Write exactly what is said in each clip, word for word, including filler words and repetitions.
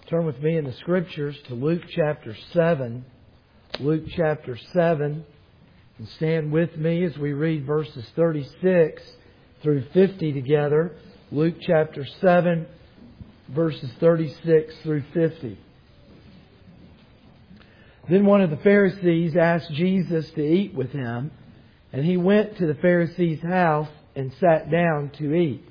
Turn with me in the Scriptures to Luke chapter seven. Luke chapter seven. And stand with me as we read verses thirty-six through fifty together. Luke chapter seven, verses thirty-six through fifty. Then one of the Pharisees asked Jesus to eat with him, and He went to the Pharisee's house and sat down to eat.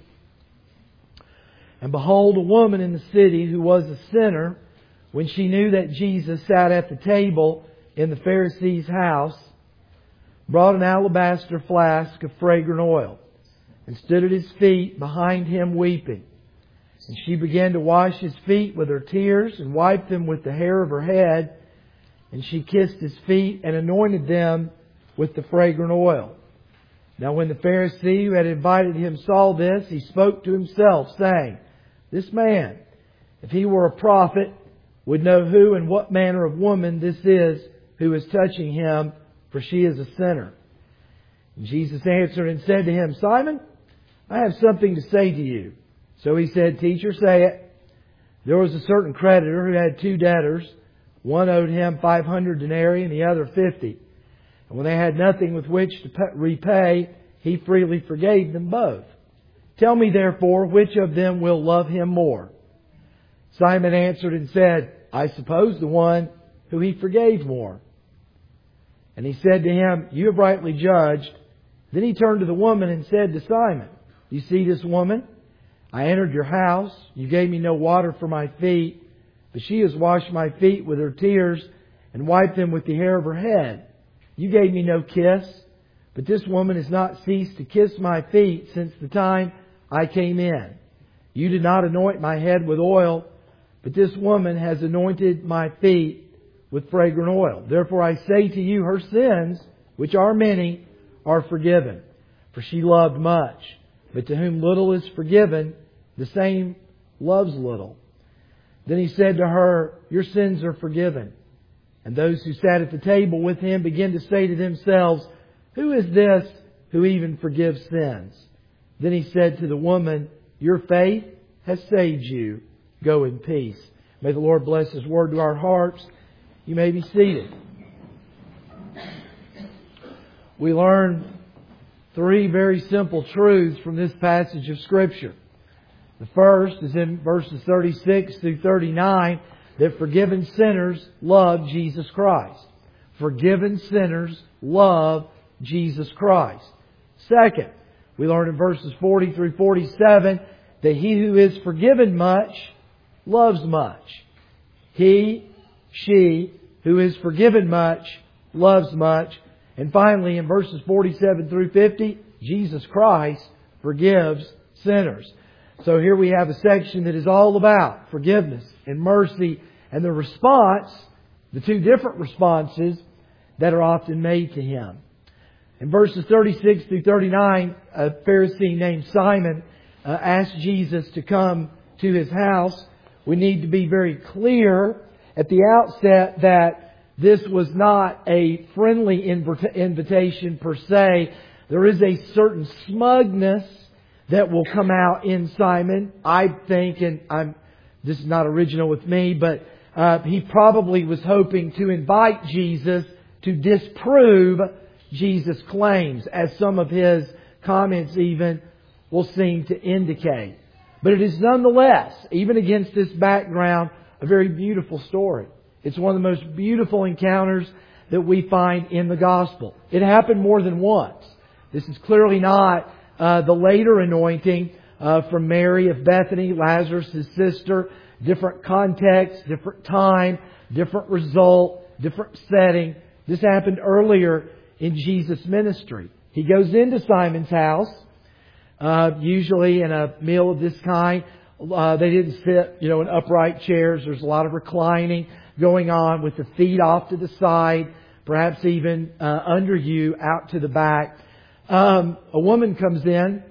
And behold, a woman in the city who was a sinner, when she knew that Jesus sat at the table in the Pharisee's house, brought an alabaster flask of fragrant oil, and stood at His feet behind Him weeping. And she began to wash His feet with her tears, and wiped them with the hair of her head. And she kissed His feet, and anointed them with the fragrant oil. Now when the Pharisee who had invited him saw this, he spoke to himself, saying, This man, if he were a prophet, would know who and what manner of woman this is who is touching him, for she is a sinner. And Jesus answered and said to him, Simon, I have something to say to you. So he said, Teacher, say it. There was a certain creditor who had two debtors. One owed him five hundred denarii and the other fifty. And when they had nothing with which to repay, he freely forgave them both. Tell me therefore, which of them will love him more? Simon answered and said, I suppose the one who he forgave more. And he said to him, You have rightly judged. Then he turned to the woman and said to Simon, You see this woman? I entered your house. You gave me no water for my feet, but she has washed my feet with her tears and wiped them with the hair of her head. You gave me no kiss, but this woman has not ceased to kiss my feet since the time I came in. You did not anoint my head with oil, but this woman has anointed my feet with fragrant oil. Therefore I say to you, her sins, which are many, are forgiven. For she loved much. But to whom little is forgiven, the same loves little. Then He said to her, Your sins are forgiven. And those who sat at the table with Him began to say to themselves, Who is this who even forgives sins? Then He said to the woman, Your faith has saved you. Go in peace. May the Lord bless His word to our hearts. You may be seated. We learn three very simple truths from this passage of Scripture. The first is in verses thirty-six through thirty-nine, that forgiven sinners love Jesus Christ. Forgiven sinners love Jesus Christ. Second, we learn in verses forty through forty-seven that he who is forgiven much loves much. He, she, who is forgiven much loves much. And finally, in verses forty-seven through fifty, Jesus Christ forgives sinners. So here we have a section that is all about forgiveness and mercy and the response, the two different responses that are often made to Him. In verses thirty-six through thirty-nine, a Pharisee named Simon uh, asked Jesus to come to his house. We need to be very clear at the outset that this was not a friendly inv- invitation per se. There is a certain smugness that will come out in Simon. I think, and I'm this is not original with me, but uh, he probably was hoping to invite Jesus to disprove Jesus' claims, as some of his comments even will seem to indicate. But it is nonetheless, even against this background, a very beautiful story. It's one of the most beautiful encounters that we find in the Gospel. It happened more than once. This is clearly not uh, the later anointing uh, from Mary of Bethany, Lazarus' sister. Different context, different time, different result, different setting. This happened earlier in Jesus' ministry. He goes into Simon's house, uh, usually in a meal of this kind. Uh, they didn't sit, you know, in upright chairs. There's a lot of reclining going on with the feet off to the side, perhaps even uh, under you, out to the back. Um, a woman comes in.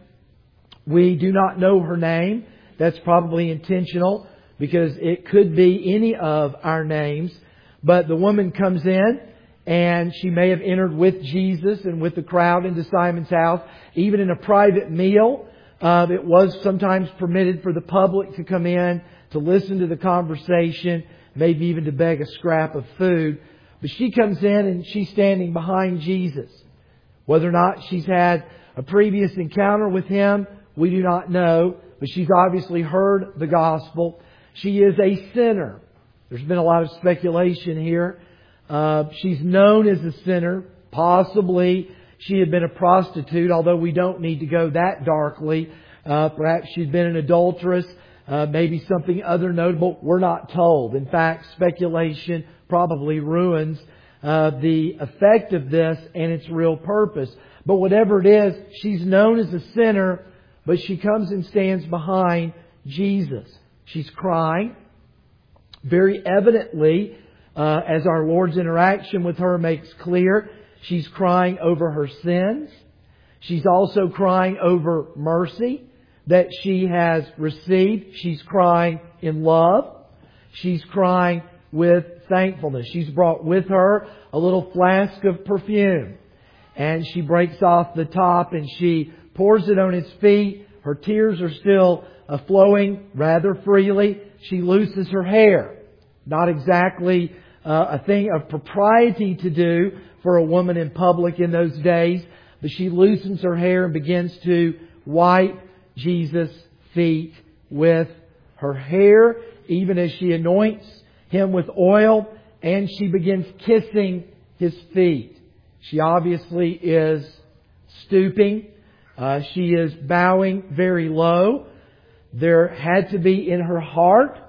We do not know her name. That's probably intentional because it could be any of our names. But the woman comes in and she may have entered with Jesus and with the crowd into Simon's house, even in a private meal. Uh, it was sometimes permitted for the public to come in to listen to the conversation, maybe even to beg a scrap of food. But she comes in and she's standing behind Jesus. Whether or not she's had a previous encounter with Him, we do not know. But she's obviously heard the gospel. She is a sinner. There's been a lot of speculation here. Uh, she's known as a sinner. Possibly she had been a prostitute, although we don't need to go that darkly. Uh, perhaps she'd been an adulteress. Uh, maybe something other notable. We're not told. In fact, speculation probably ruins uh, the effect of this and its real purpose. But whatever it is, she's known as a sinner, but she comes and stands behind Jesus. She's crying. Very evidently, uh, as our Lord's interaction with her makes clear, she's crying over her sins. She's also crying over mercy that she has received. She's crying in love. She's crying with thankfulness. She's brought with her a little flask of perfume. And she breaks off the top and she pours it on His feet. Her tears are still uh, flowing rather freely. She looses her hair. Not exactly uh, a thing of propriety to do for a woman in public in those days. But she loosens her hair and begins to wipe Jesus' feet with her hair, even as she anoints Him with oil, and she begins kissing His feet. She obviously is stooping. Uh, she is bowing very low. There had to be in her heart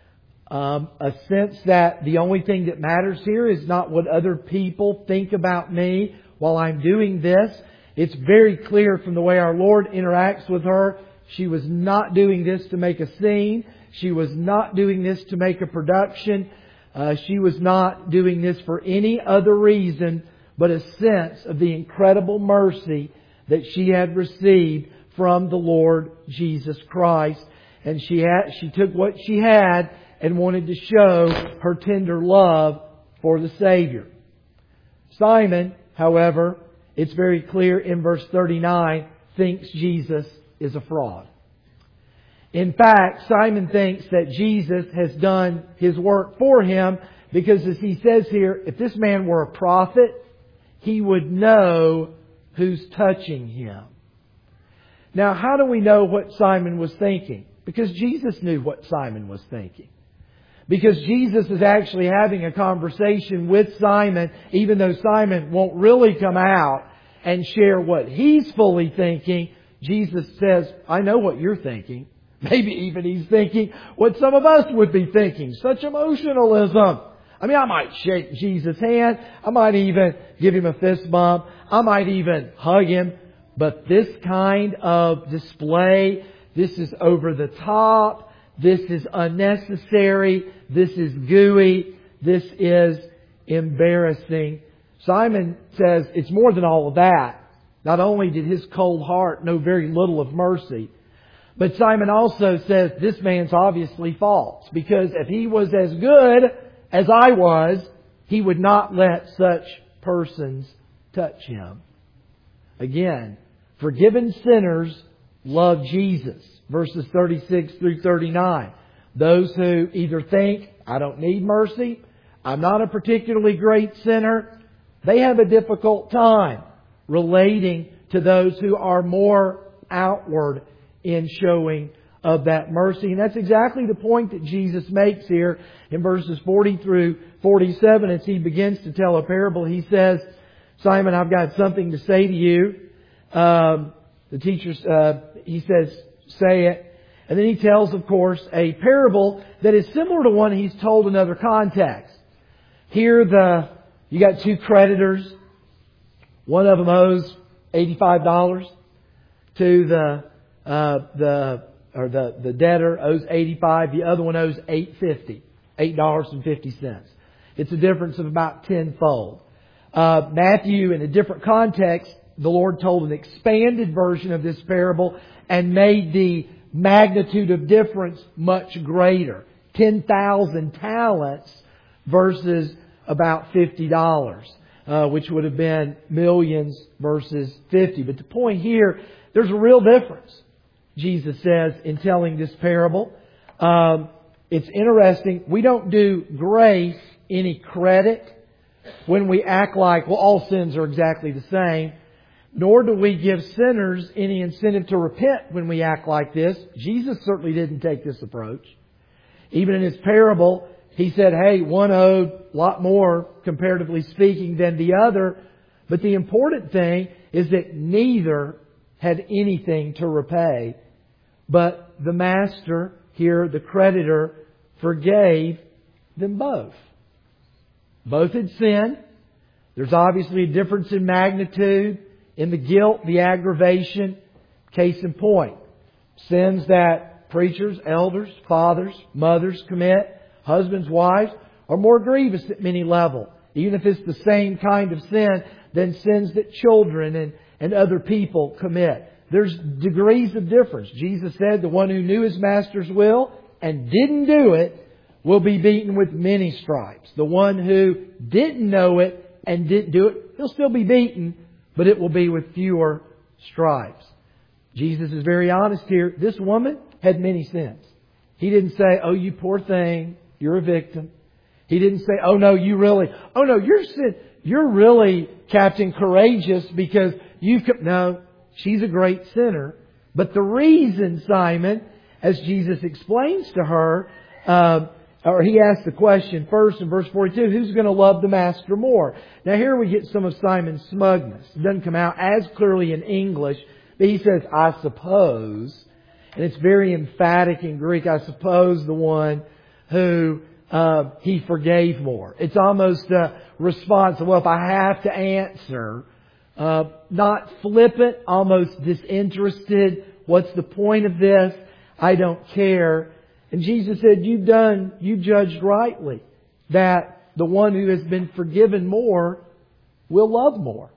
um, a sense that the only thing that matters here is not what other people think about me while I'm doing this. It's very clear from the way our Lord interacts with her. She was not doing this to make a scene. She was not doing this to make a production. Uh, she was not doing this for any other reason but a sense of the incredible mercy that she had received from the Lord Jesus Christ. And she had, she took what she had and wanted to show her tender love for the Savior. Simon, however, it's very clear in verse thirty-nine, thinks Jesus is a fraud. In fact, Simon thinks that Jesus has done His work for him because, as he says here, if this man were a prophet, he would know who's touching Him. Now, how do we know what Simon was thinking? Because Jesus knew what Simon was thinking. Because Jesus is actually having a conversation with Simon, even though Simon won't really come out and share what he's fully thinking. Jesus says, I know what you're thinking. Maybe even He's thinking what some of us would be thinking. Such emotionalism. I mean, I might shake Jesus' hand. I might even give Him a fist bump. I might even hug Him. But this kind of display, this is over the top. This is unnecessary. This is gooey. This is embarrassing. Simon says it's more than all of that. Not only did his cold heart know very little of mercy, but Simon also says this man's obviously false. Because if he was as good as I was, he would not let such persons touch him. Again, forgiven sinners love Jesus. Verses thirty-six through thirty-nine. Those who either think, I don't need mercy, I'm not a particularly great sinner, they have a difficult time relating to those who are more outward in showing of that mercy. And that's exactly the point that Jesus makes here in verses forty through forty-seven as He begins to tell a parable. He says, Simon, I've got something to say to you. Um, the teacher, uh, he says, say it. And then He tells, of course, a parable that is similar to one He's told in other contexts. Here the, you got two creditors. One of them owes eighty-five dollars to the, uh, the, or the, the debtor owes eighty-five dollars. The other one owes eight fifty, eight dollars and fifty cents. It's a difference of about tenfold. Uh, Matthew, in a different context, the Lord told an expanded version of this parable and made the magnitude of difference much greater. ten thousand talents versus about fifty dollars, uh, which would have been millions versus fifty. But the point here, there's a real difference, Jesus says, in telling this parable. Um, it's interesting. We don't do grace any credit when we act like, well, all sins are exactly the same. Nor do we give sinners any incentive to repent when we act like this. Jesus certainly didn't take this approach. Even in His parable, He said, hey, one owed a lot more, comparatively speaking, than the other. But the important thing is that neither had anything to repay. But the master here, the creditor, forgave them both. Both had sinned. There's obviously a difference in magnitude, in the guilt, the aggravation. Case in point, sins that preachers, elders, fathers, mothers commit, husbands, wives, are more grievous at many levels. Even if it's the same kind of sin than sins that children and, and other people commit. There's degrees of difference. Jesus said the one who knew his master's will and didn't do it will be beaten with many stripes. The one who didn't know it and didn't do it, he'll still be beaten, but it will be with fewer stripes. Jesus is very honest here. This woman had many sins. He didn't say, oh, you poor thing, you're a victim. He didn't say, oh no, you really, oh no, you're sin, you're really Captain Courageous because you've, no, she's a great sinner. But the reason, Simon, as Jesus explains to her, uh, or he asks the question first in verse forty-two, who's going to love the master more? Now here we get some of Simon's smugness. It doesn't come out as clearly in English, but he says, I suppose, and it's very emphatic in Greek, I suppose the one who uh, he forgave more. It's almost a response, well, if I have to answer, uh, not flippant, almost disinterested. What's the point of this? I don't care. And Jesus said, you've done, you judged rightly that the one who has been forgiven more will love more.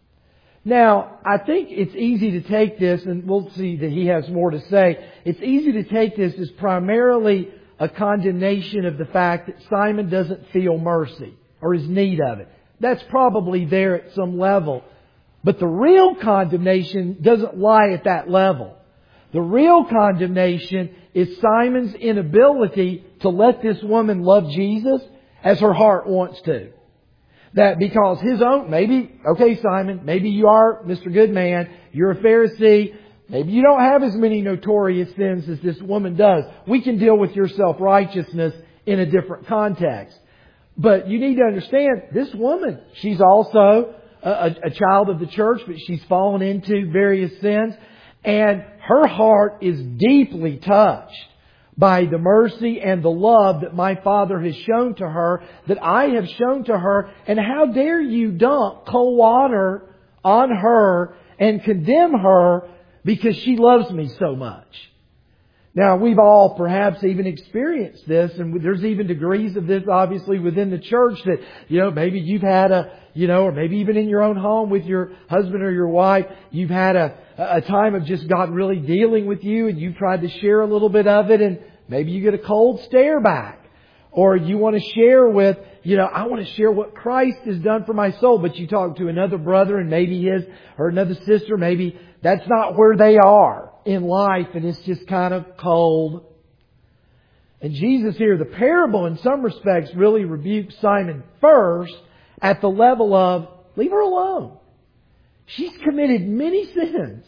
Now, I think it's easy to take this, and we'll see that he has more to say. It's easy to take this as primarily a condemnation of the fact that Simon doesn't feel mercy or his need of it. That's probably there at some level. But the real condemnation doesn't lie at that level. The real condemnation is Simon's inability to let this woman love Jesus as her heart wants to. That because his own, maybe, okay Simon, maybe you are Mister Good Man, you're a Pharisee, maybe you don't have as many notorious sins as this woman does. We can deal with your self-righteousness in a different context. But you need to understand, this woman, she's also a, a child of the church, but she's fallen into various sins. And her heart is deeply touched by the mercy and the love that my Father has shown to her, that I have shown to her. And how dare you dump cold water on her and condemn her because she loves me so much? Now, we've all perhaps even experienced this, and there's even degrees of this obviously within the church that, you know, maybe you've had a, you know, or maybe even in your own home with your husband or your wife, you've had a, a time of just God really dealing with you and you've tried to share a little bit of it and maybe you get a cold stare back. Or you want to share with, you know, I want to share what Christ has done for my soul, but you talk to another brother and maybe his, or another sister, maybe that's not where they are in life and it's just kind of cold. And Jesus here, the parable in some respects really rebukes Simon first at the level of, leave her alone. She's committed many sins.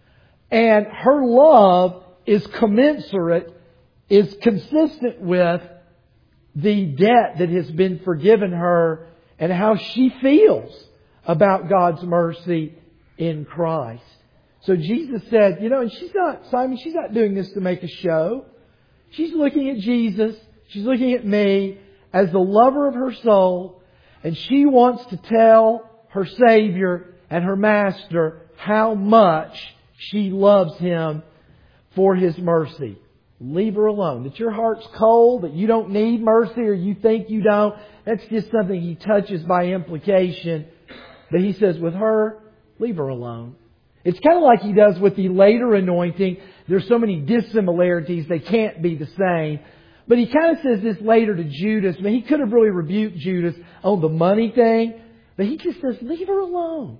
And her love is commensurate, is consistent with the debt that has been forgiven her and how she feels about God's mercy in Christ. So Jesus said, you know, and she's not, Simon, she's not doing this to make a show. She's looking at Jesus. She's looking at me as the lover of her soul. And she wants to tell her Savior and her Master how much she loves Him for His mercy. Leave her alone. That your heart's cold, that you don't need mercy or you think you don't, that's just something He touches by implication. But He says with her, leave her alone. It's kind of like He does with the later anointing. There's so many dissimilarities, they can't be the same. But He kind of says this later to Judas. I mean, He could have really rebuked Judas on the money thing. But He just says, leave her alone.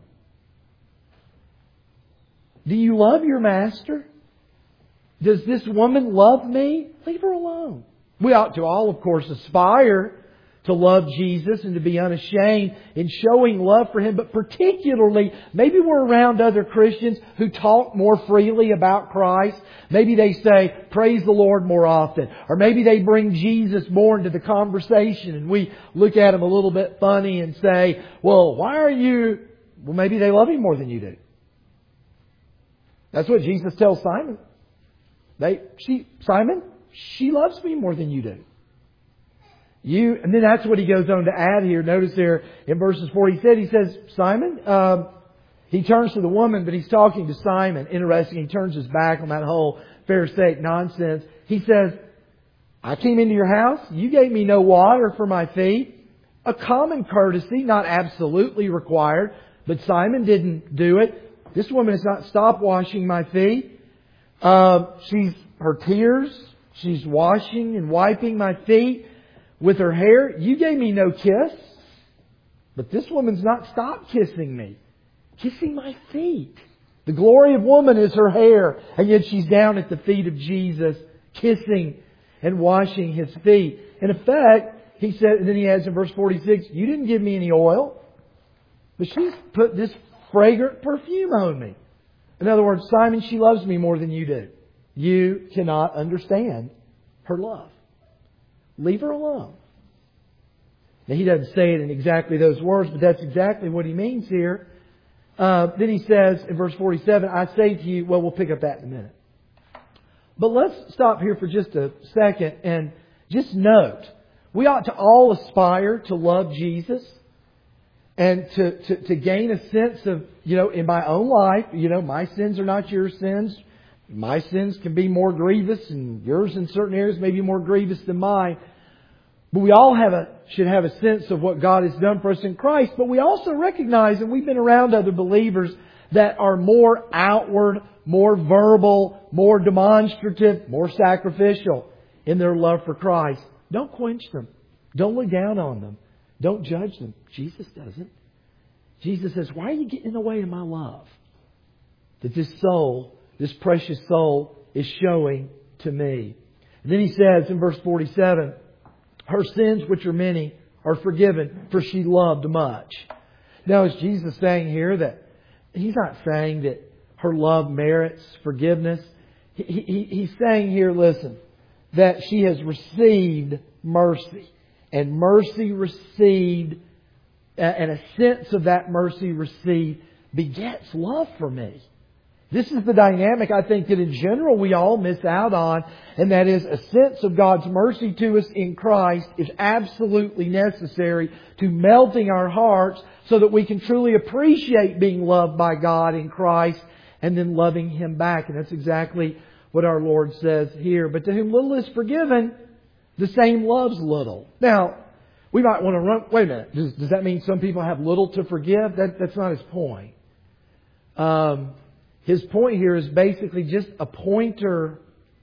Do you love your Master? Does this woman love me? Leave her alone. We ought to all, of course, aspire to love Jesus and to be unashamed in showing love for Him. But particularly, maybe we're around other Christians who talk more freely about Christ. Maybe they say, praise the Lord more often. Or maybe they bring Jesus more into the conversation and we look at Him a little bit funny and say, well, why are you... Well, maybe they love Him more than you do. That's what Jesus tells Simon. They, she, Simon, she loves me more than you do. You, and then that's what he goes on to add here. Notice there in verses four, he said, he says, Simon, um, he turns to the woman, but he's talking to Simon. Interesting, he turns his back on that whole Pharisaic nonsense. He says, I came into your house, you gave me no water for my feet. A common courtesy, not absolutely required, but Simon didn't do it. This woman has not stopped washing my feet. Uh, she's, her tears, she's washing and wiping my feet with her hair. You gave me no kiss, but this woman's not stopped kissing me. Kissing my feet. The glory of woman is her hair, and yet she's down at the feet of Jesus, kissing and washing His feet. In effect, he said, and then he adds in verse forty-six, you didn't give me any oil, but she's put this fragrant perfume on me. In other words, Simon, she loves me more than you do. You cannot understand her love. Leave her alone. Now, he doesn't say it in exactly those words, but that's exactly what he means here. Uh, then he says in verse forty-seven, I say to you, well, we'll pick up that in a minute. But let's stop here for just a second and just note, we ought to all aspire to love Jesus and to, to, to gain a sense of, you know, in my own life, you know, my sins are not your sins. My sins can be more grievous and yours in certain areas may be more grievous than mine. But we all have a, should have a sense of what God has done for us in Christ. But we also recognize, and we've been around other believers that are more outward, more verbal, more demonstrative, more sacrificial in their love for Christ. Don't quench them. Don't look down on them. Don't judge them. Jesus doesn't. Jesus says, why are you getting in the way of my love that this soul, this precious soul, is showing to me? And then he says in verse forty-seven, her sins, which are many, are forgiven, for she loved much. Now, is Jesus saying here that He's not saying that her love merits forgiveness? He, he, he's saying here, listen, that she has received mercy. And mercy received, and a sense of that mercy received begets love for me. This is the dynamic I think that in general we all miss out on, and that is a sense of God's mercy to us in Christ is absolutely necessary to melting our hearts so that we can truly appreciate being loved by God in Christ and then loving Him back. And that's exactly what our Lord says here. But to whom little is forgiven, the same loves little. Now, we might want to run, wait a minute, does, does that mean some people have little to forgive? That, that's not His point. Um... His point here is basically just a pointer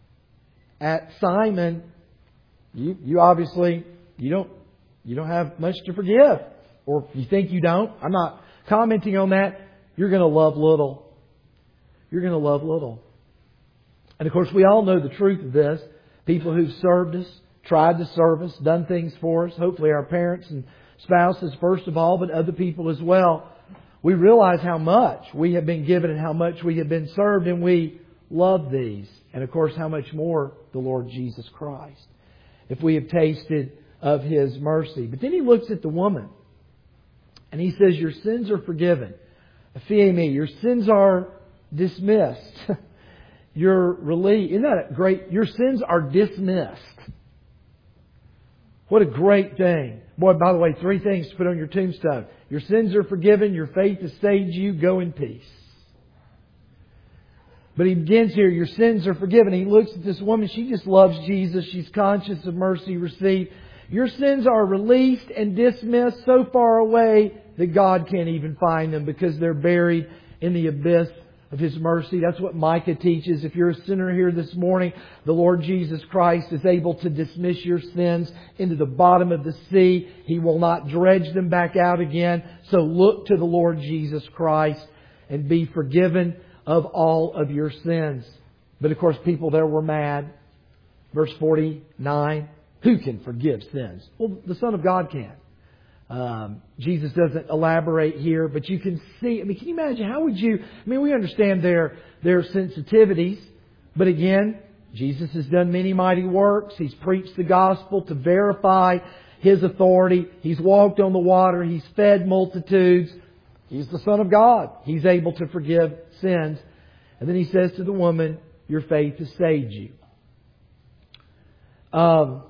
at Simon. You, you obviously, you don't, you don't have much to forgive. Or you think you don't. I'm not commenting on that. You're going to love little. You're going to love little. And of course, we all know the truth of this. People who've served us, tried to serve us, done things for us. Hopefully our parents and spouses first of all, but other people as well. We realize how much we have been given and how much we have been served, and we love these. And of course, how much more the Lord Jesus Christ, if we have tasted of His mercy. But then He looks at the woman and He says, your sins are forgiven. Aphiemi, your sins are dismissed. You're relieved. Isn't that great? Your sins are dismissed. What a great thing. Boy, by the way, three things to put on your tombstone. Your sins are forgiven. Your faith has saved you. Go in peace. But he begins here, your sins are forgiven. He looks at this woman. She just loves Jesus. She's conscious of mercy received. Your sins are released and dismissed so far away that God can't even find them because they're buried in the abyss of His mercy. That's what Micah teaches. If you're a sinner here this morning, the Lord Jesus Christ is able to dismiss your sins into the bottom of the sea. He will not dredge them back out again. So look to the Lord Jesus Christ and be forgiven of all of your sins. But of course, people there were mad. Verse forty-nine, Who can forgive sins? Well, the Son of God can. Um, Jesus doesn't elaborate here, but you can see, I mean, can you imagine, how would you, I mean, we understand their, their sensitivities, but again, Jesus has done many mighty works. He's preached the gospel to verify His authority. He's walked on the water. He's fed multitudes. He's the Son of God. He's able to forgive sins. And then He says to the woman, your faith has saved you. Um,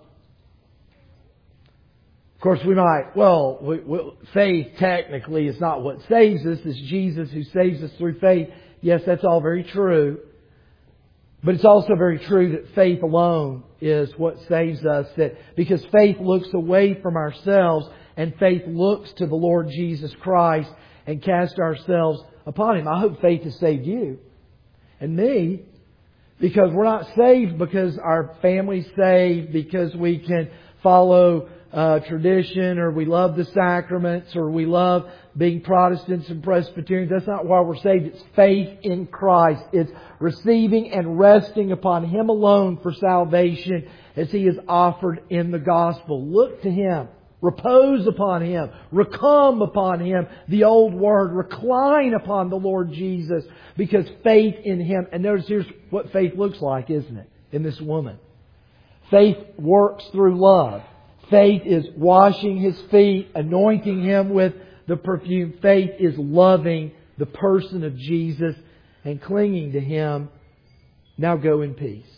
of course, we might, well, we, we, faith technically is not what saves us. It's Jesus who saves us through faith. Yes, that's all very true. But it's also very true that faith alone is what saves us. That because faith looks away from ourselves and faith looks to the Lord Jesus Christ and casts ourselves upon Him. I hope faith has saved you and me, because we're not saved because our family's saved, because we can follow uh, tradition, or we love the sacraments, or we love being Protestants and Presbyterians. That's not why we're saved. It's faith in Christ. It's receiving and resting upon Him alone for salvation as He is offered in the gospel. Look to Him. Repose upon Him. Recome upon Him. The old word. Recline upon the Lord Jesus. Because faith in Him. And notice here's what faith looks like, isn't it? In this woman. Faith works through love. Faith is washing His feet, anointing Him with the perfume. Faith is loving the person of Jesus and clinging to Him. Now go in peace.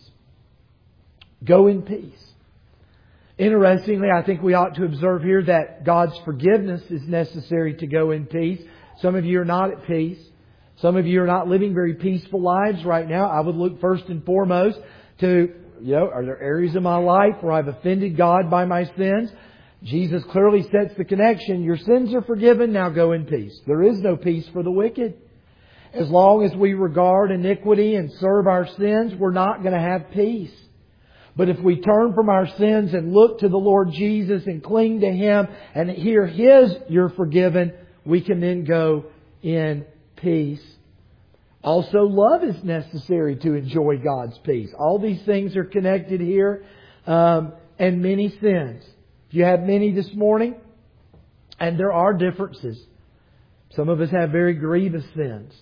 Go in peace. Interestingly, I think we ought to observe here that God's forgiveness is necessary to go in peace. Some of you are not at peace. Some of you are not living very peaceful lives right now. I would look first and foremost to, you know, are there areas of my life where I've offended God by my sins? Jesus clearly sets the connection. Your sins are forgiven, now go in peace. There is no peace for the wicked. As long as we regard iniquity and serve our sins, we're not going to have peace. But if we turn from our sins and look to the Lord Jesus and cling to Him and hear His "you're forgiven," we can then go in peace. Also, love is necessary to enjoy God's peace. All these things are connected here. Um, and many sins. If you have many this morning, and there are differences. Some of us have very grievous sins.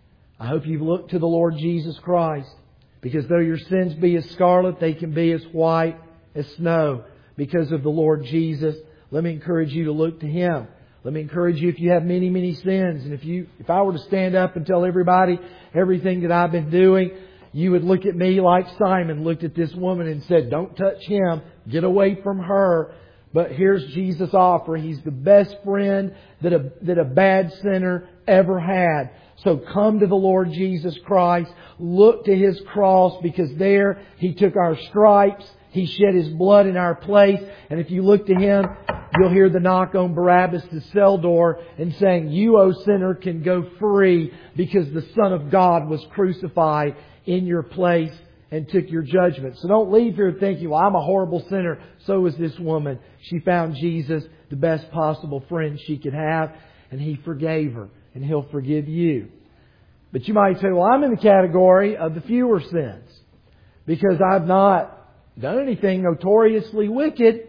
I hope you've looked to the Lord Jesus Christ. Because though your sins be as scarlet, they can be as white as snow. Because of the Lord Jesus. Let me encourage you to look to Him. Let me encourage you, if you have many, many sins, and if you, if I were to stand up and tell everybody everything that I've been doing, you would look at me like Simon looked at this woman and said, don't touch him, get away from her. But here's Jesus' offer. He's the best friend that a, that a bad sinner ever had. So come to the Lord Jesus Christ. Look to His cross, because there He took our stripes. He shed His blood in our place. And if you look to Him, you'll hear the knock on Barabbas' cell door and saying, you, O sinner, can go free because the Son of God was crucified in your place and took your judgment. So don't leave here thinking, well, I'm a horrible sinner. So was this woman. She found Jesus, the best possible friend she could have, and He forgave her, and He'll forgive you. But you might say, well, I'm in the category of the fewer sins because I've not done anything notoriously wicked.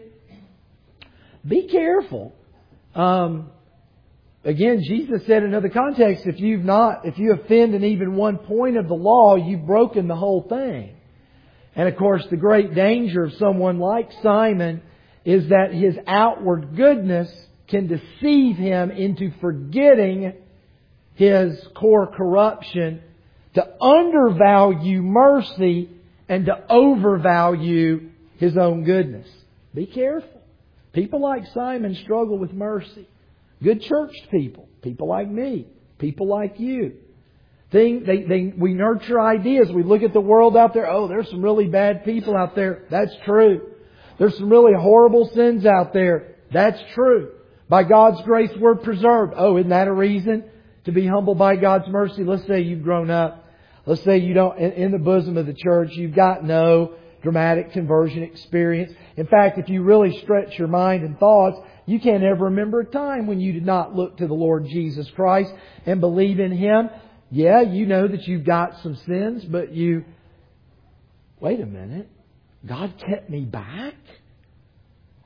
Be careful. Um, again, Jesus said in another context, if you've not, if you offend in even one point of the law, you've broken the whole thing. And of course, the great danger of someone like Simon is that his outward goodness can deceive him into forgetting his core corruption, to undervalue mercy and to overvalue his own goodness. Be careful. People like Simon struggle with mercy. Good churched people. People like me. People like you. They, they, they, we nurture ideas. We look at the world out there. Oh, there's some really bad people out there. That's true. There's some really horrible sins out there. That's true. By God's grace, we're preserved. Oh, isn't that a reason to be humbled by God's mercy? Let's say you've grown up. Let's say you don't, in, in the bosom of the church, you've got no dramatic conversion experience. In fact, if you really stretch your mind and thoughts, you can't ever remember a time when you did not look to the Lord Jesus Christ and believe in Him. Yeah, you know that you've got some sins, but you, wait a minute, God kept me back?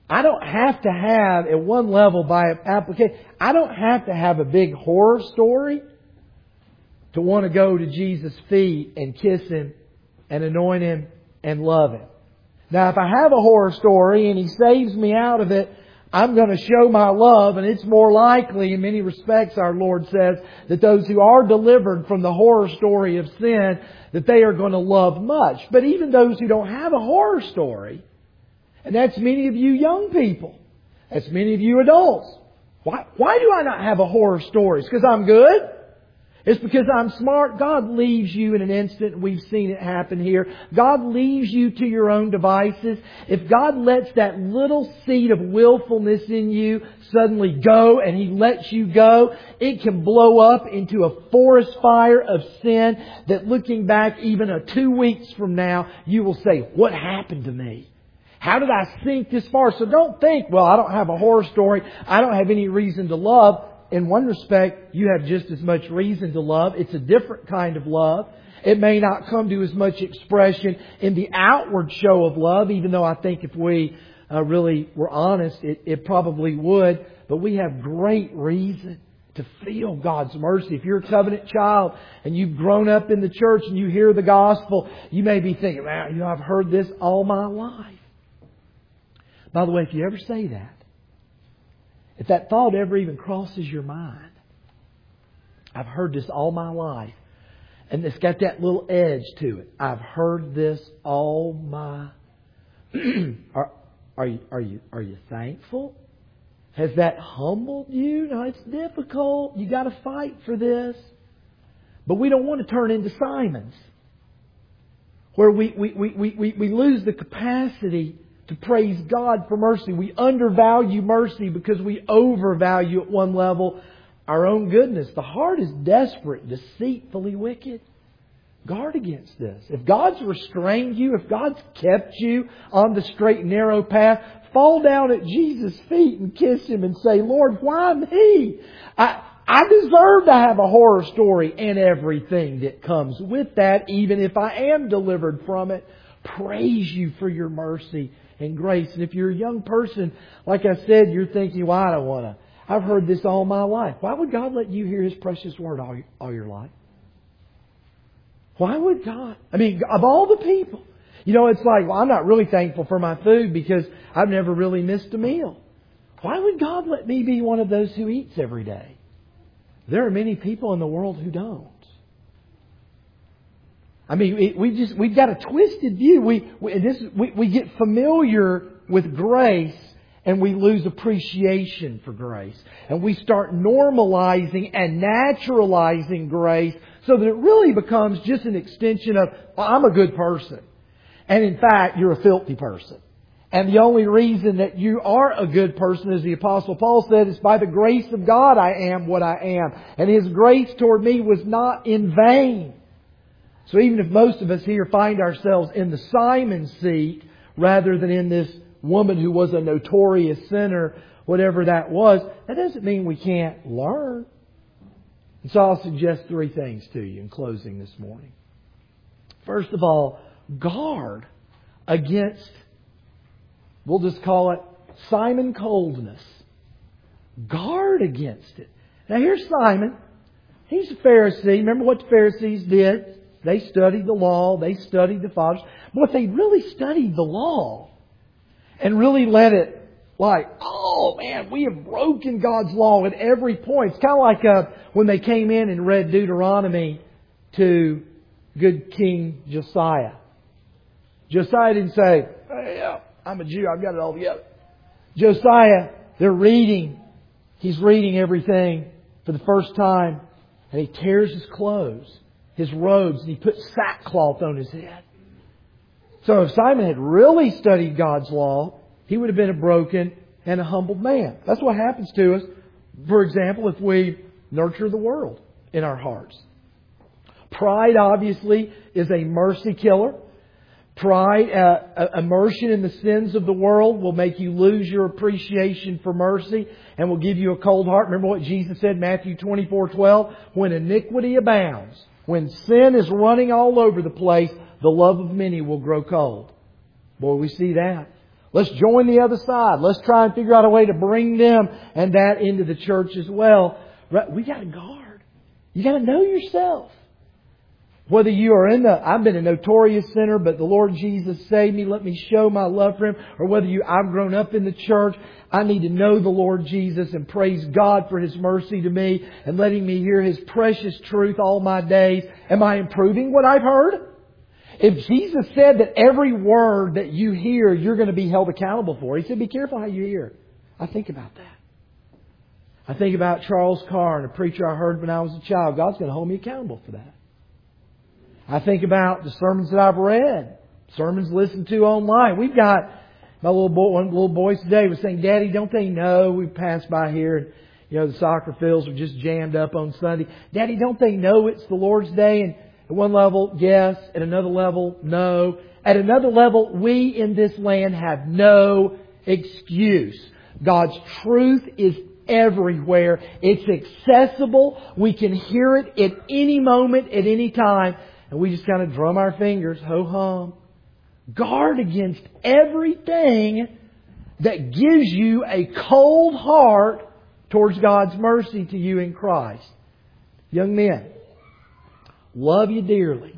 I don't have to have, at one level by application, I don't have to have a big horror story to want to go to Jesus' feet and kiss Him and anoint Him and love Him. Now, if I have a horror story and He saves me out of it, I'm going to show my love, and it's more likely, in many respects, our Lord says, that those who are delivered from the horror story of sin, that they are going to love much. But even those who don't have a horror story, and that's many of you young people, that's many of you adults. Why, why do I not have a horror story? It's because I'm good? It's because I'm smart. God leaves you in an instant. We've seen it happen here. God leaves you to your own devices. If God lets that little seed of willfulness in you suddenly go, and He lets you go, it can blow up into a forest fire of sin that, looking back even a two weeks from now, you will say, what happened to me? How did I sink this far? So don't think, well, I don't have a horror story. I don't have any reason to love. In one respect, you have just as much reason to love. It's a different kind of love. It may not come to as much expression in the outward show of love, even though I think if we uh, really were honest, it, it probably would. But we have great reason to feel God's mercy. If you're a covenant child and you've grown up in the church and you hear the gospel, you may be thinking, man, you know, I've heard this all my life. By the way, if you ever say that, if that thought ever even crosses your mind, I've heard this all my life, and it's got that little edge to it. I've heard this all my. are, are you are you are you thankful? Has that humbled you? No, it's difficult. You got to fight for this, but we don't want to turn into Simons, where we we we we we, we lose the capacity to praise God for mercy. We undervalue mercy because we overvalue at one level our own goodness. The heart is desperate, deceitfully wicked. Guard against this. If God's restrained you, if God's kept you on the straight and narrow path, fall down at Jesus' feet and kiss Him and say, Lord, why me? I, I deserve to have a horror story and everything that comes with that, even if I am delivered from it. Praise You for Your mercy and grace. And if you're a young person, like I said, you're thinking, well, I don't want to. I've heard this all my life. Why would God let you hear His precious word all, all your life? Why would God? I mean, of all the people. You know, it's like, well, I'm not really thankful for my food because I've never really missed a meal. Why would God let me be one of those who eats every day? There are many people in the world who don't. I mean, we just, we've got a twisted view. We, we, this, we, we get familiar with grace and we lose appreciation for grace. And we start normalizing and naturalizing grace so that it really becomes just an extension of, well, I'm a good person. And in fact, you're a filthy person. And the only reason that you are a good person, as the Apostle Paul said, is by the grace of God I am what I am. And His grace toward me was not in vain. So even if most of us here find ourselves in the Simon seat rather than in this woman who was a notorious sinner, whatever that was, that doesn't mean we can't learn. And so I'll suggest three things to you in closing this morning. First of all, guard against, we'll just call it Simon coldness. Guard against it. Now here's Simon. He's a Pharisee. Remember what the Pharisees did? They studied the law. They studied the fathers. But if they really studied the law and really let it like, oh man, we have broken God's law at every point. It's kind of like uh, when they came in and read Deuteronomy to good King Josiah. Josiah didn't say, hey, yeah, I'm a Jew. I've got it all together. Josiah, they're reading. He's reading everything for the first time. And he tears his clothes, his robes, and he puts sackcloth on his head. So if Simon had really studied God's law, he would have been a broken and a humbled man. That's what happens to us, for example, if we nurture the world in our hearts. Pride, obviously, is a mercy killer. Pride, uh, immersion in the sins of the world will make you lose your appreciation for mercy and will give you a cold heart. Remember what Jesus said in Matthew twenty-four twelve? When iniquity abounds, when sin is running all over the place, the love of many will grow cold. Boy, we see that. Let's join the other side. Let's try and figure out a way to bring them and that into the church as well. We got to guard. You got to know yourself. Whether you are in the, I've been a notorious sinner, but the Lord Jesus saved me, let me show my love for Him. Or whether you, I've grown up in the church, I need to know the Lord Jesus and praise God for His mercy to me and letting me hear His precious truth all my days. Am I improving what I've heard? If Jesus said that every word that you hear, you're going to be held accountable for, He said, be careful how you hear. I think about that. I think about Charles Carr, a preacher I heard when I was a child. God's going to hold me accountable for that. I think about the sermons that I've read, sermons listened to online. We've got, my little boy, one little boy today was saying, Daddy, don't they know we passed by here and, you know, the soccer fields are just jammed up on Sunday. Daddy, don't they know it's the Lord's Day? And at one level, yes. At another level, no. At another level, we in this land have no excuse. God's truth is everywhere. It's accessible. We can hear it at any moment, at any time. And we just kind of drum our fingers, ho-hum. Guard against everything that gives you a cold heart towards God's mercy to you in Christ. Young men, love you dearly.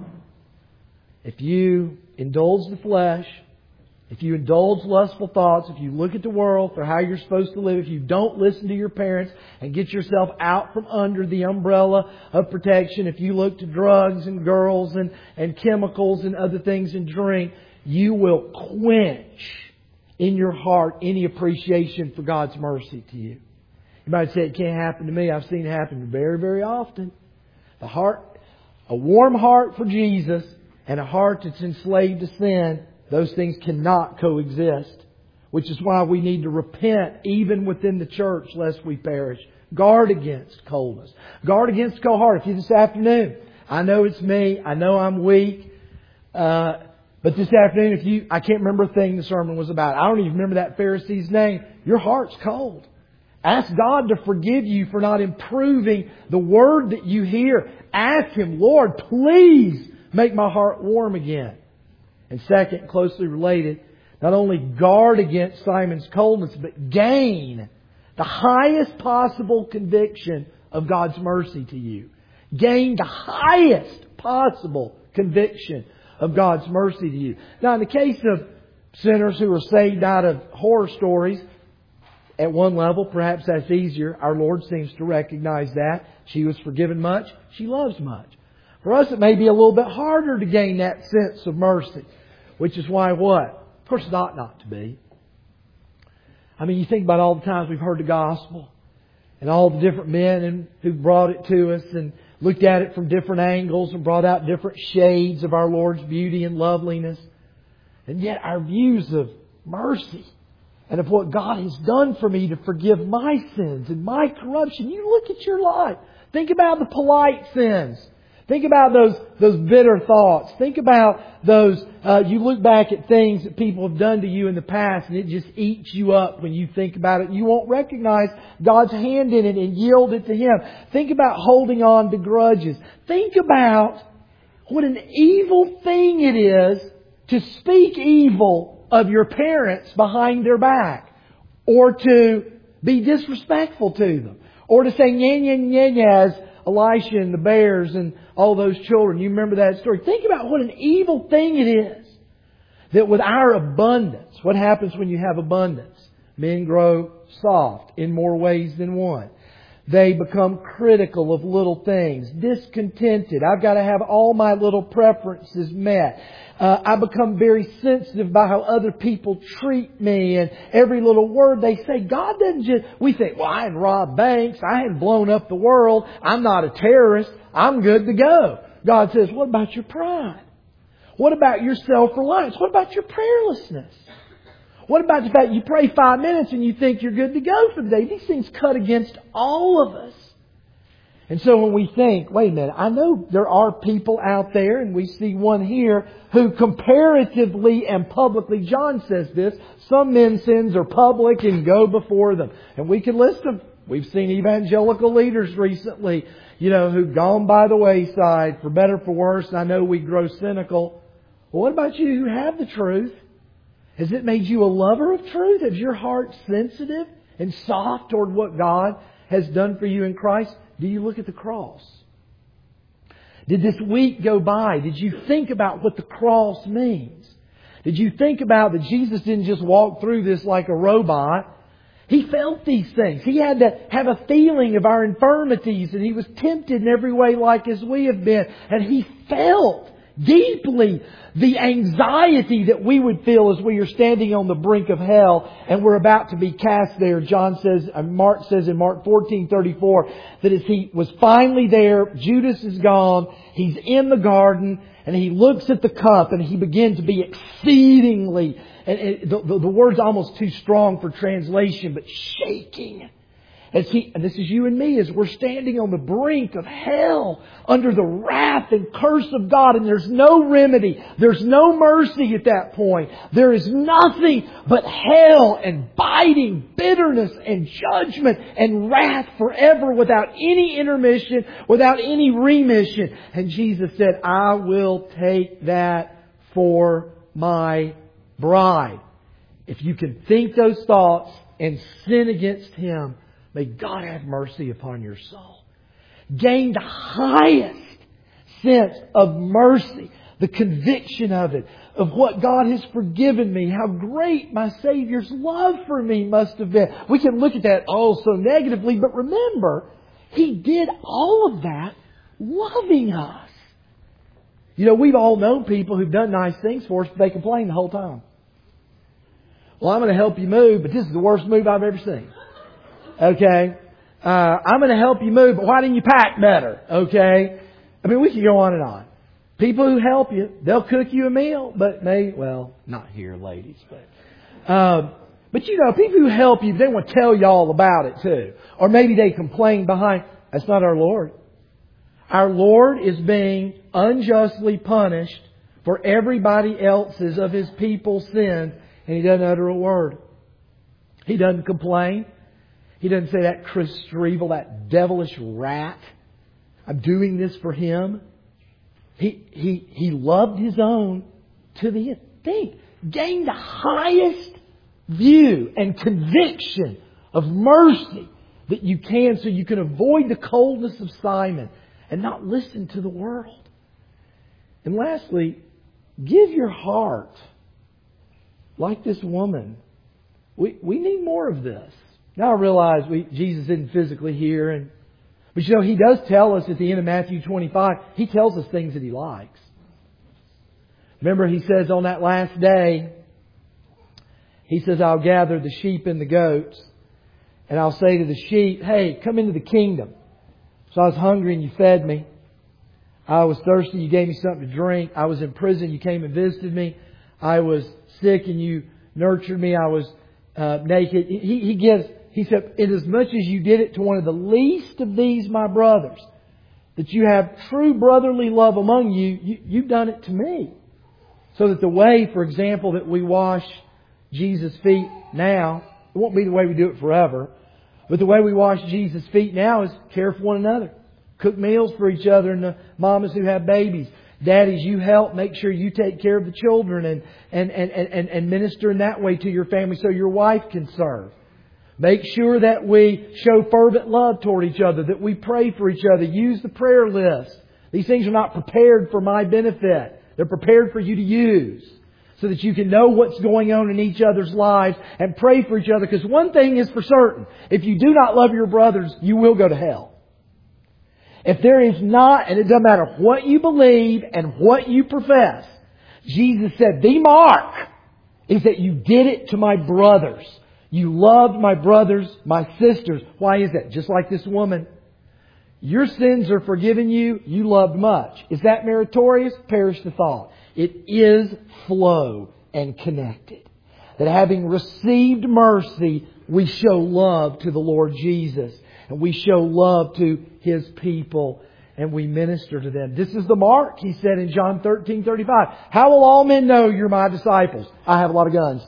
If you indulge the flesh, if you indulge lustful thoughts, if you look at the world for how you're supposed to live, if you don't listen to your parents and get yourself out from under the umbrella of protection, if you look to drugs and girls and, and chemicals and other things and drink, you will quench in your heart any appreciation for God's mercy to you. You might say it can't happen to me. I've seen it happen very, very often. The heart, a warm heart for Jesus and a heart that's enslaved to sin, those things cannot coexist. Which is why we need to repent even within the church lest we perish. Guard against coldness. Guard against cold heart. If you this afternoon, I know it's me. I know I'm weak. Uh, but this afternoon, if you, I can't remember a thing the sermon was about. I don't even remember that Pharisee's name. Your heart's cold. Ask God to forgive you for not improving the word that you hear. Ask Him, Lord, please make my heart warm again. And second, closely related, not only guard against Simon's coldness, but gain the highest possible conviction of God's mercy to you. Gain the highest possible conviction of God's mercy to you. Now, in the case of sinners who are saved out of horror stories, at one level, perhaps that's easier. Our Lord seems to recognize that. She was forgiven much. She loves much. For us, it may be a little bit harder to gain that sense of mercy. Which is why what? Of course, it ought not to be. I mean, you think about all the times we've heard the gospel and all the different men and who brought it to us and looked at it from different angles and brought out different shades of our Lord's beauty and loveliness. And yet our views of mercy and of what God has done for me to forgive my sins and my corruption. You look at your life. Think about the polite sins. Think about those those bitter thoughts. Think about those, uh, you look back at things that people have done to you in the past and it just eats you up when you think about it. You won't recognize God's hand in it and yield it to Him. Think about holding on to grudges. Think about what an evil thing it is to speak evil of your parents behind their back. Or to be disrespectful to them. Or to say nya nya nya nya as Elisha and the bears and all those children. You remember that story. Think about what an evil thing it is. That with our abundance, what happens when you have abundance? Men grow soft in more ways than one. They become critical of little things, discontented. I've got to have all my little preferences met. Uh, I become very sensitive about how other people treat me and every little word they say. God doesn't just, we think, well, I hadn't robbed banks. I hadn't blown up the world. I'm not a terrorist. I'm good to go. God says, what about your pride? What about your self-reliance? What about your prayerlessness? What about the fact you pray five minutes and you think you're good to go for the day? These things cut against all of us. And so when we think, wait a minute, I know there are people out there, and we see one here, who comparatively and publicly, John says this, some men's sins are public and go before them. And we can list them. We've seen evangelical leaders recently, you know, who've gone by the wayside, for better, for worse. And I know we grow cynical. Well, what about you who have the truth? Has it made you a lover of truth? Is your heart sensitive and soft toward what God has done for you in Christ? Do you look at the cross? Did this week go by? Did you think about what the cross means? Did you think about that Jesus didn't just walk through this like a robot? He felt these things. He had to have a feeling of our infirmities, and He was tempted in every way like as we have been. And He felt deeply the anxiety that we would feel as we are standing on the brink of hell and we're about to be cast there. John says, Mark says in Mark fourteen thirty-four that as He was finally there, Judas is gone, He's in the garden, and He looks at the cup and He begins to be exceedingly, and it, the, the, the word's almost too strong for translation, but shaking. As he, and this is you and me, as we're standing on the brink of hell under the wrath and curse of God, and there's no remedy, there's no mercy at that point. There is nothing but hell and biting bitterness and judgment and wrath forever without any intermission, without any remission. And Jesus said, I will take that for my bride. If you can think those thoughts and sin against Him, may God have mercy upon your soul. Gain the highest sense of mercy, the conviction of it, of what God has forgiven me, how great my Savior's love for me must have been. We can look at that all so negatively, but remember, He did all of that loving us. You know, we've all known people who've done nice things for us, but they complain the whole time. Well, I'm going to help you move, but this is the worst move I've ever seen. Okay, uh, I'm going to help you move, but why didn't you pack better? Okay, I mean, we can go on and on. People who help you, they'll cook you a meal, but may, well, not here, ladies, but, um, but you know, people who help you, they want to tell you all about it too. Or maybe they complain behind. That's not our Lord. Our Lord is being unjustly punished for everybody else's of His people's sins, and He doesn't utter a word. He doesn't complain. He doesn't say, that Chris Strevel, that devilish rat, I'm doing this for him. He, he, he loved His own to the end. Think, gain the highest view and conviction of mercy that you can, so you can avoid the coldness of Simon and not listen to the world. And lastly, give your heart like this woman. We, we need more of this. Now I realize we, Jesus isn't physically here, and but you know, He does tell us at the end of Matthew twenty-five, He tells us things that He likes. Remember, He says on that last day, He says, I'll gather the sheep and the goats, and I'll say to the sheep, hey, come into the kingdom. So I was hungry and you fed me. I was thirsty, you gave me something to drink. I was in prison, you came and visited me. I was sick and you nurtured me. I was uh, naked. He, he gives... He said, inasmuch as you did it to one of the least of these, my brothers, that you have true brotherly love among you, you, you've done it to me. So that the way, for example, that we wash Jesus' feet now, it won't be the way we do it forever, but the way we wash Jesus' feet now is care for one another. Cook meals for each other, and the mamas who have babies. Daddies, you help make sure you take care of the children and, and, and, and, and minister in that way to your family so your wife can serve. Make sure that we show fervent love toward each other, that we pray for each other. Use the prayer list. These things are not prepared for my benefit. They're prepared for you to use so that you can know what's going on in each other's lives and pray for each other. Because one thing is for certain. If you do not love your brothers, you will go to hell. If there is not, and it doesn't matter what you believe and what you profess, Jesus said, the mark is that you did it to my brothers. You loved my brothers, my sisters. Why is that? Just like this woman. Your sins are forgiven you. You loved much. Is that meritorious? Perish the thought. It is flow and connected. That having received mercy, we show love to the Lord Jesus. And we show love to His people. And we minister to them. This is the mark, He said in John thirteen thirty-five. How will all men know you're my disciples? I have a lot of guns.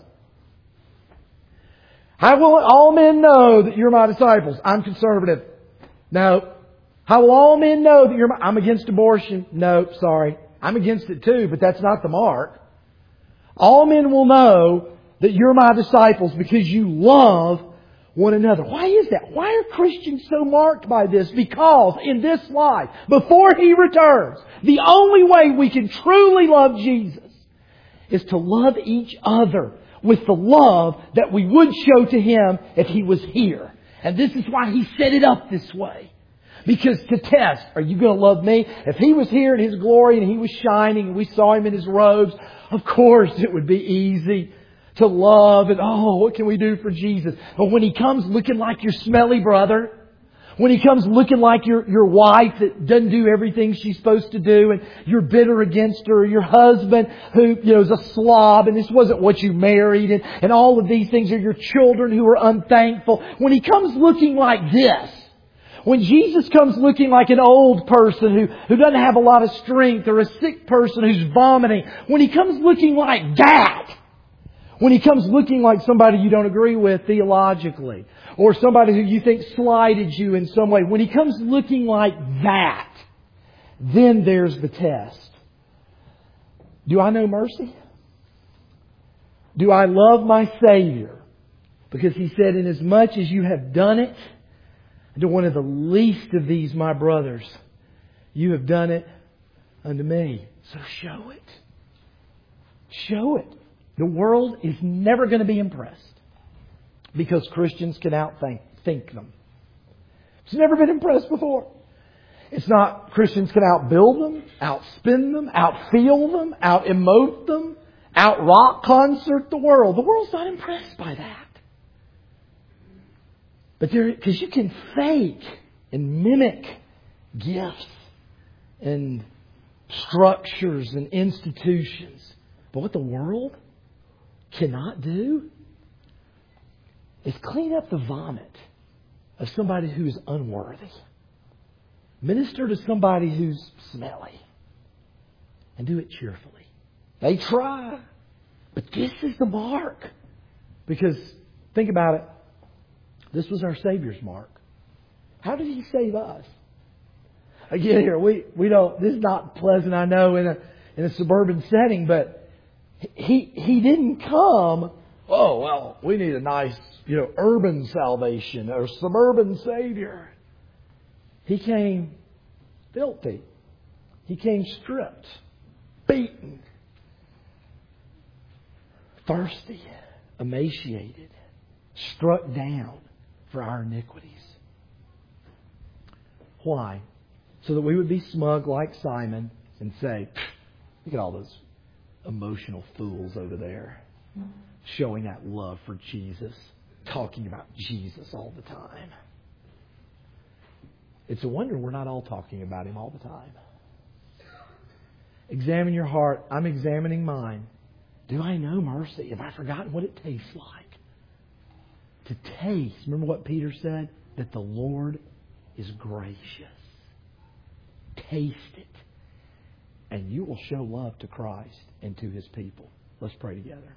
How will all men know that you're my disciples? I'm conservative. No. How will all men know that you're my... I'm against abortion. No, sorry. I'm against it too, but that's not the mark. All men will know that you're my disciples because you love one another. Why is that? Why are Christians so marked by this? Because in this life, before He returns, the only way we can truly love Jesus is to love each other with the love that we would show to Him if He was here. And this is why He set it up this way. Because to test, are you going to love me? If He was here in His glory and He was shining and we saw Him in His robes, of course it would be easy to love and, oh, what can we do for Jesus? But when He comes looking like your smelly brother, when He comes looking like your, your wife that doesn't do everything she's supposed to do and you're bitter against her, or your husband who, you know, is a slob and this wasn't what you married, and, and all of these things, are your children who are unthankful. When He comes looking like this, when Jesus comes looking like an old person who, who doesn't have a lot of strength, or a sick person who's vomiting, when He comes looking like that, when He comes looking like somebody you don't agree with theologically, or somebody who you think slighted you in some way, when He comes looking like that, then there's the test. Do I know mercy? Do I love my Savior? Because He said, inasmuch as you have done it to one of the least of these my brothers, you have done it unto me. So show it. Show it. The world is never going to be impressed because Christians can outthink think them. It's never been impressed before. It's not Christians can outbuild them, outspin them, outfeel them, out-emote them, out-rock concert the world. The world's not impressed by that. But there, because you can fake and mimic gifts and structures and institutions. But what the world cannot do is clean up the vomit of somebody who's unworthy. Minister to somebody who's smelly. And do it cheerfully. They try. But this is the mark. Because, think about it. This was our Savior's mark. How did He save us? Again, here, we, we don't, this is not pleasant, I know, in a, in a suburban setting, but He, He didn't come, oh, well, we need a nice, you know, urban salvation or suburban Savior. He came filthy. He came stripped, beaten, thirsty, emaciated, struck down for our iniquities. Why? So that we would be smug like Simon and say, look at all those emotional fools over there showing that love for Jesus, talking about Jesus all the time. It's a wonder we're not all talking about Him all the time. Examine your heart. I'm examining mine. Do I know mercy? Have I forgotten what it tastes like? To taste. Remember what Peter said? That the Lord is gracious. Taste it. And you will show love to Christ and to His people. Let's pray together.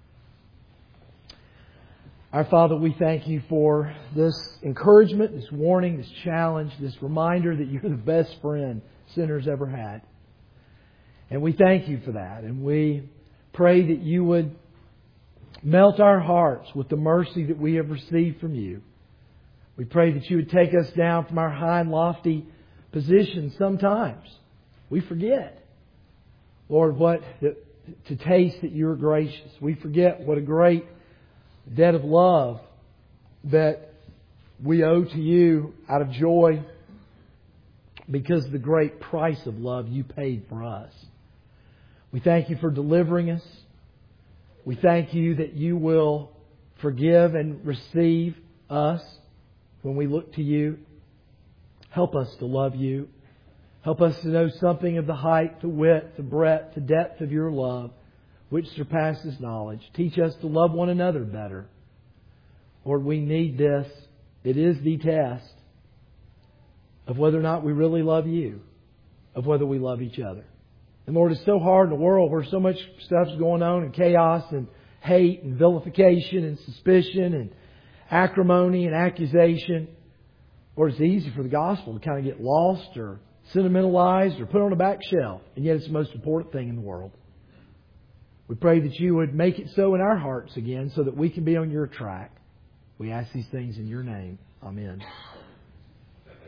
Our Father, we thank You for this encouragement, this warning, this challenge, this reminder that You're the best friend sinners ever had. And we thank You for that. And we pray that You would melt our hearts with the mercy that we have received from You. We pray that You would take us down from our high and lofty positions sometimes. We forget, Lord, what to taste that You are gracious. We forget what a great debt of love that we owe to You out of joy because of the great price of love You paid for us. We thank You for delivering us. We thank You that You will forgive and receive us when we look to You. Help us to love You. Help us to know something of the height, the width, the breadth, the depth of Your love, which surpasses knowledge. Teach us to love one another better. Lord, we need this. It is the test of whether or not we really love You, of whether we love each other. And Lord, it's so hard in a world where so much stuff's going on, and chaos and hate and vilification and suspicion and acrimony and accusation. Lord, it's easy for the gospel to kind of get lost or sentimentalized or put on a back shelf. And yet it's the most important thing in the world. We pray that You would make it so in our hearts again so that we can be on Your track. We ask these things in Your name. Amen.